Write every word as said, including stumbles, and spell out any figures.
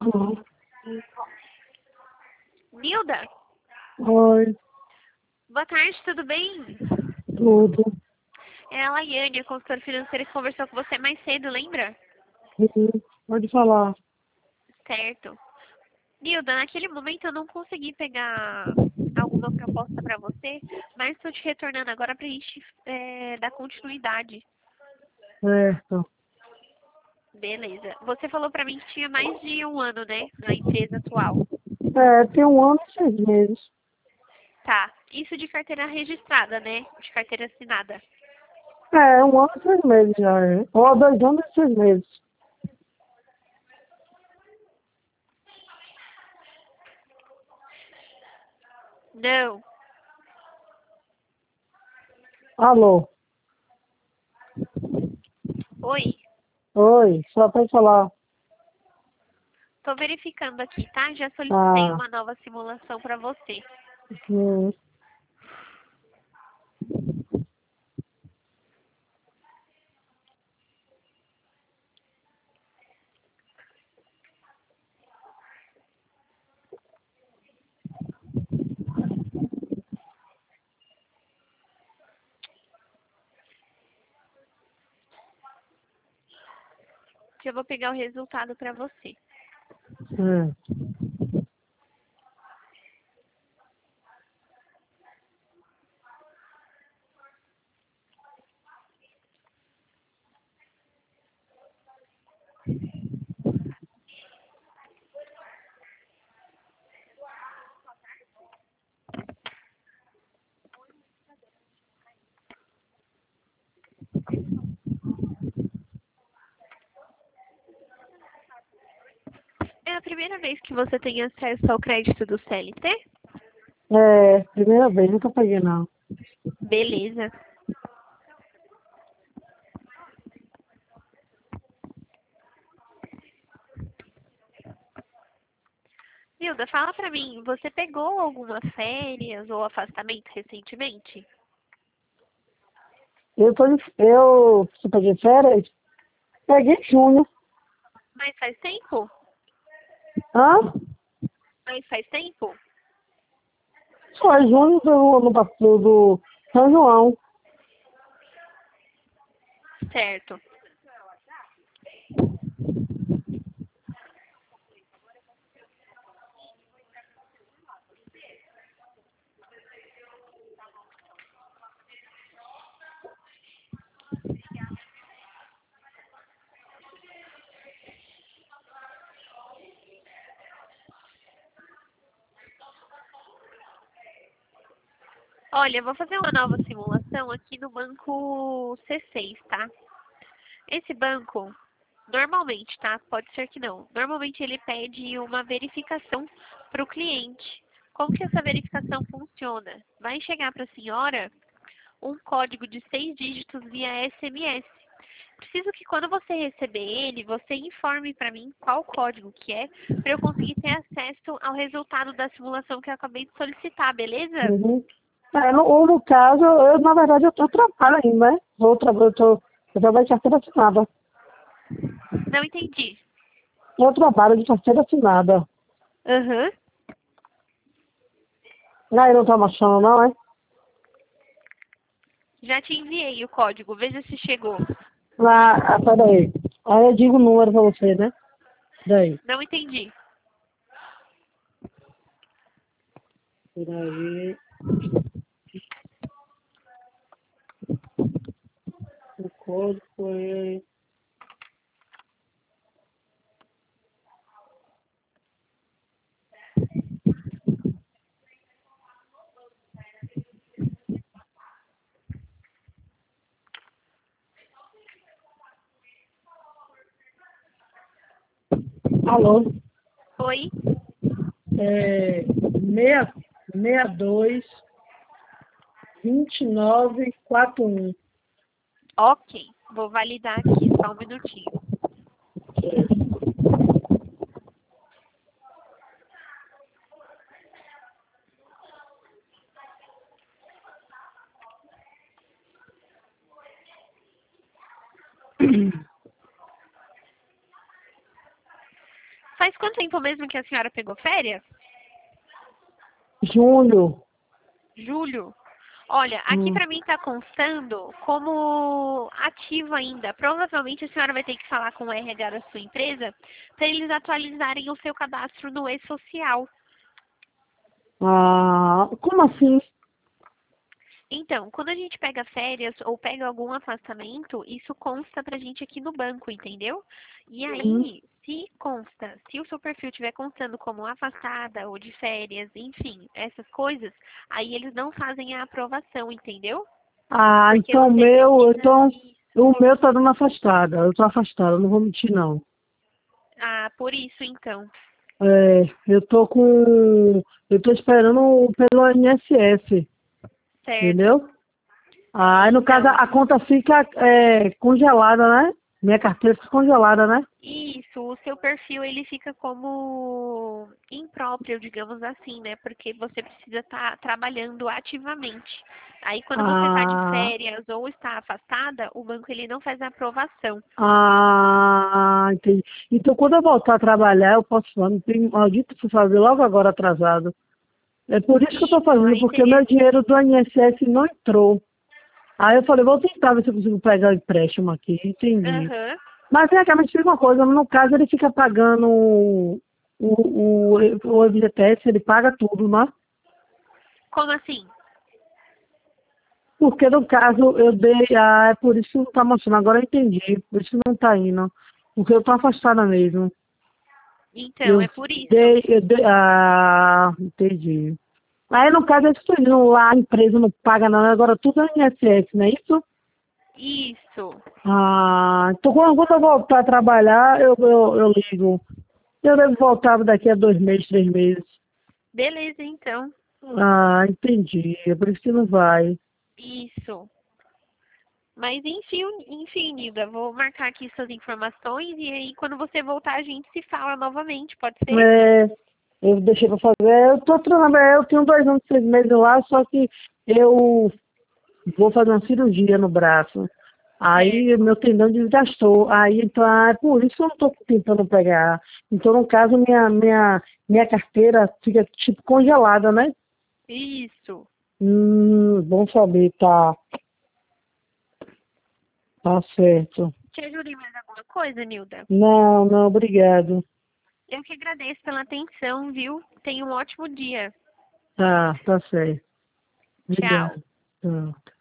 Alô? Nilda, Oi, boa tarde, tudo bem? tudo. É a Laiane, a consultora financeira que conversou com você mais cedo, lembra? Sim, pode falar. Certo. Nilda, naquele momento eu não consegui pegar alguma proposta para você, mas estou te retornando agora para a gente é, dar continuidade. Certo. Beleza. Você falou para mim que tinha mais de um ano, né, na empresa atual. É, tem um ano e seis meses. Tá. Isso de carteira registrada, né? De carteira assinada. É, um ano e seis meses já. É. Ou dois anos e seis meses. Não. Alô? Oi. Oi, só pode falar. Tô verificando aqui, tá? Já solicitei Ah, uma nova simulação para você. hum, Já vou pegar o resultado para você. hum. É a primeira vez que você tem acesso ao crédito do C L T? É, primeira vez, nunca peguei não. Beleza. Nilda, fala pra mim, você pegou algumas férias ou afastamento recentemente? Eu tô de, eu, se peguei férias, peguei em junho. Mas faz tempo? Hã? Mas faz tempo? Só em junho do, no, do, do São João. Certo. Olha, eu vou fazer uma nova simulação aqui no banco C seis, tá? Esse banco, normalmente, tá? Pode ser que não. Normalmente ele pede uma verificação para o cliente. Como que essa verificação funciona? Vai chegar para a senhora um código de seis dígitos via S M S. Preciso que quando você receber ele, você informe para mim qual código que é, para eu conseguir ter acesso ao resultado da simulação que eu acabei de solicitar, beleza? Uhum. É, no, ou no caso, eu, na verdade, eu tô trabalhando ainda, né? Vou trabalhar, eu tô, eu trabalho de carteira assinada. Não entendi. Eu trabalho de carteira assinada. Aham. Aí não tá mostrando não, é? Já te enviei o código, veja se chegou. Lá, ah, peraí. Aí eu digo o número pra você, né? Daí. Não entendi. Peraí. O código foi... Alô? Oi? É... Meia, meia dois, vinte e nove, quatro um. Ok. Vou validar aqui, só um minutinho. Faz quanto tempo mesmo que a senhora pegou férias? Julho. Julho. Olha, aqui Hum. pra mim tá constando como ativa ainda. Provavelmente a senhora vai ter que falar com o R H da sua empresa para eles atualizarem o seu cadastro no E-Social. Ah, como assim? Então, quando a gente pega férias ou pega algum afastamento, isso consta pra gente aqui no banco, entendeu? E Hum. aí, se consta, se o seu perfil estiver constando como afastada ou de férias, enfim, essas coisas, aí eles não fazem a aprovação, entendeu? Ah, Porque então o você meu, precisa então ir. o meu tá dando afastada. Eu tô afastada, eu não vou mentir não. Ah, por isso então. É, eu tô com. Eu tô esperando pelo I N S S, Certo. entendeu? É, Ah, aí no caso então, a conta fica é, congelada, né? Minha carteira fica congelada, né? isso, o seu perfil ele fica como impróprio, digamos assim, né? Porque você precisa estar trabalhando ativamente. Aí quando você está de Ah, férias ou está afastada, o banco ele não faz a aprovação. ah, entendi. Então quando eu voltar a trabalhar, eu posso falar, não tem maldito fui fazer logo agora atrasado. É por isso que eu tô Isso, fazendo, aí porque o teria. meu dinheiro do I N S S não entrou. Aí eu falei, vou tentar ver se eu consigo pegar o empréstimo aqui, entendi. Aham. Mas é que me explica uma coisa, no caso ele fica pagando o, o, o, o F G T S, ele paga tudo, né? Como assim? Porque no caso eu dei, ah, é por isso que não tá mostrando, agora eu entendi, por isso que não tá indo. Porque eu tô afastada mesmo. Então, Eu é por isso. dei, eu dei, ah, entendi. Aí no caso eu estou indo lá, a empresa não paga nada, agora tudo é I N S S, não é isso? Isso. Ah, então quando quando eu voltar a trabalhar, eu, eu, eu ligo. Eu devo voltar daqui a dois meses, três meses. Beleza, então. Ah, entendi. É por isso que não vai. Isso. Mas enfim, enfim, Nilda, vou marcar aqui suas informações e aí quando você voltar a gente se fala novamente, pode ser? É, eu deixei pra fazer. Eu tô trabalhando, eu tenho dois anos, seis meses lá, só que eu vou fazer uma cirurgia no braço. Aí Certo. meu tendão desgastou. Aí então ah, é por isso que eu não tô tentando pegar. Então, no caso, minha, minha, minha carteira fica tipo congelada, né? Isso. Hum, bom saber, tá. Tá certo. Te ajude em mais alguma coisa, Nilda? Não, não, obrigado. Eu que agradeço pela atenção, viu? Tenha um ótimo dia. Tá, tá certo. Tchau. Obrigado. Tá.